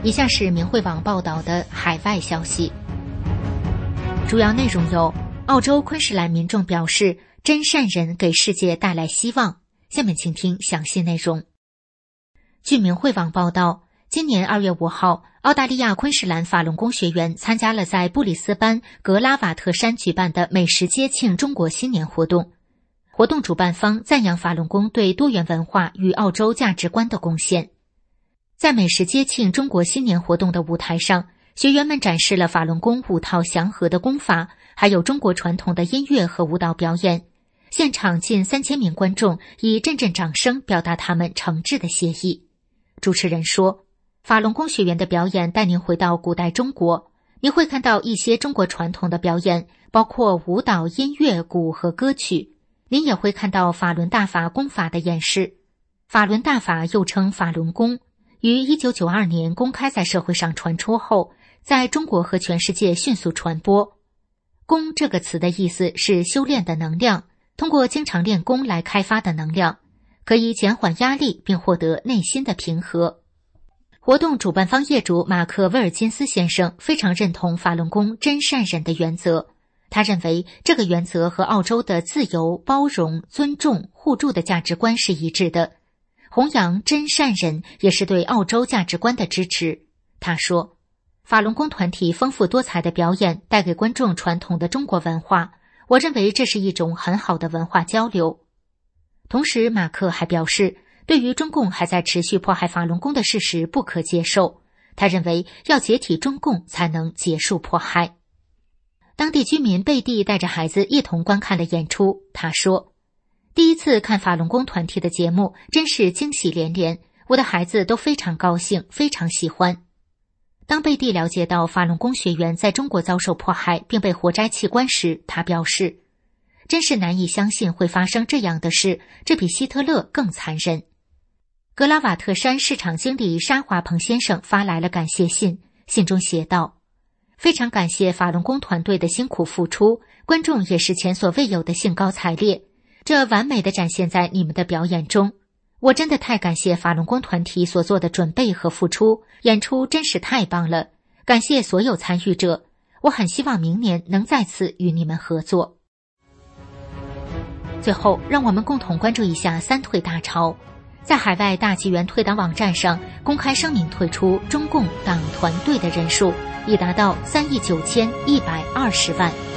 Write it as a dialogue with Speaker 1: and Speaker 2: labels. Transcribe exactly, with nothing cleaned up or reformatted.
Speaker 1: 以下是明慧网报道的海外消息，主要内容有：澳洲昆士兰民众表示，真善人给世界带来希望。下面请听详细内容。据明慧网报道，今年二月五号，澳大利亚昆士兰法轮功学员参加了在布里斯班格拉瓦特山举办的美食街庆中国新年活动。活动主办方赞扬法轮功对多元文化与澳洲价值观的贡献。在美食街庆中国新年活动的舞台上，学员们展示了法轮功五套祥和的功法，还有中国传统的音乐和舞蹈表演。现场近三千名观众以阵阵掌声表达他们诚挚的谢意。主持人说，法轮功学员的表演带您回到古代中国，您会看到一些中国传统的表演，包括舞蹈、音乐、鼓和歌曲。您也会看到法轮大法功法的演示。法轮大法又称法轮功，于一九九二年公开在社会上传出后，在中国和全世界迅速传播。功这个词的意思是修炼的能量，通过经常练功来开发的能量，可以减缓压力并获得内心的平和。活动主办方业主马克·威尔金斯先生非常认同法轮功真善忍的原则，他认为这个原则和澳洲的自由、包容、尊重、互助的价值观是一致的。弘扬真善忍也是对澳洲价值观的支持。他说，法轮功团体丰富多彩的表演带给观众传统的中国文化，我认为这是一种很好的文化交流。同时，马克还表示，对于中共还在持续迫害法轮功的事实不可接受，他认为要解体中共才能结束迫害。当地居民贝蒂带着孩子一同观看了演出，他说，第一次看法轮功团体的节目真是惊喜连连，我的孩子都非常高兴，非常喜欢。当贝蒂了解到法轮功学员在中国遭受迫害并被活摘器官时，他表示，真是难以相信会发生这样的事，这比希特勒更残忍。格拉瓦特山市场经理沙华鹏先生发来了感谢信，信中写道，非常感谢法轮功团队的辛苦付出，观众也是前所未有的兴高采烈，这完美地展现在你们的表演中。我真的太感谢法轮功团体所做的准备和付出，演出真是太棒了，感谢所有参与者，我很希望明年能再次与你们合作。最后，让我们共同关注一下三退大潮。在海外大纪元退党网站上公开声明退出中共党团队的人数已达到三亿九千一百二十万。